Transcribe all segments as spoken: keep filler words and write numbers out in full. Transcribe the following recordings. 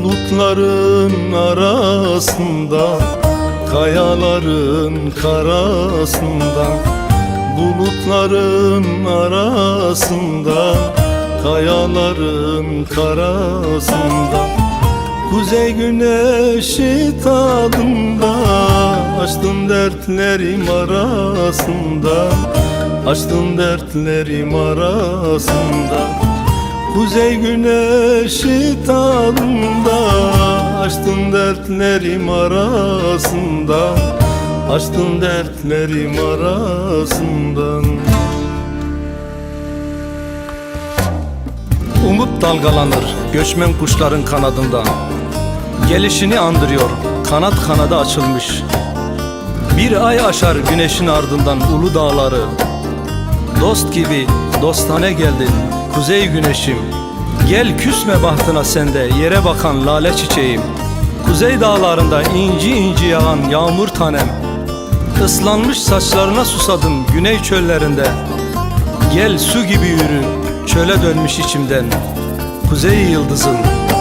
Bulutların arasında, kayaların karasında, bulutların arasında, kayaların karasında, kuzey güneşi tadında, açtın dertlerim arasında, açtın dertlerim arasında. Kuzey güneşi tadında, açtın dertlerim arasında, açtın dertlerim arasından. Umut dalgalanır göçmen kuşların kanadından, gelişini andırıyor kanat kanada açılmış. Bir ay aşar güneşin ardından ulu dağları, dost gibi dostane geldin kuzey güneşim. Gel küsme bahtına sende yere bakan lale çiçeğim. Kuzey dağlarında inci inci yağan yağmur tanem, ıslanmış saçlarına susadım güney çöllerinde. Gel su gibi yürü çöle dönmüş içimden kuzey yıldızım.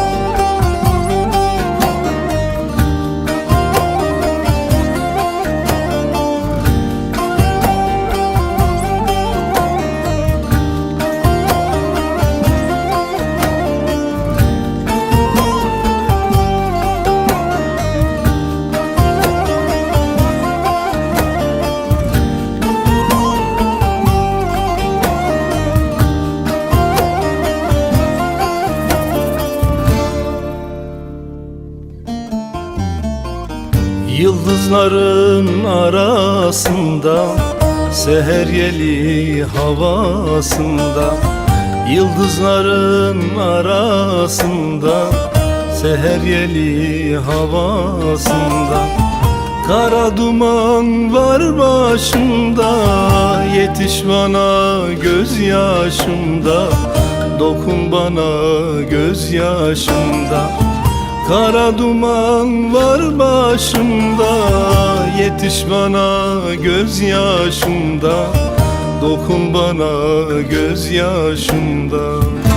Yıldızların arasında, seher yeli havasında, yıldızların arasında, seher yeli havasında, kara duman var başımda, yetiş bana gözyaşımda, dokun bana gözyaşımda. Kara duman var başımda, yetiş bana gözyaşımda, dokun bana gözyaşımda.